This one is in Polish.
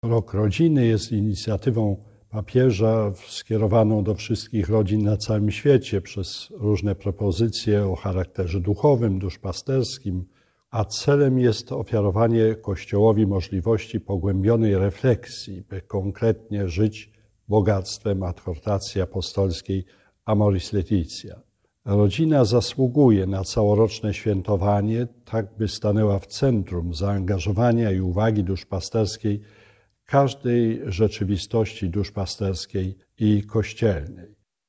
Rok Rodziny jest inicjatywą papieża skierowaną do wszystkich rodzin na całym świecie przez różne propozycje o charakterze duchowym, duszpasterskim, a celem jest ofiarowanie Kościołowi możliwości pogłębionej refleksji, by konkretnie żyć bogactwem adhortacji apostolskiej Amoris Laetitia. Rodzina zasługuje na całoroczne świętowanie, tak by stanęła w centrum zaangażowania i uwagi duszpasterskiej każdej rzeczywistości duszpasterskiej i kościelnej.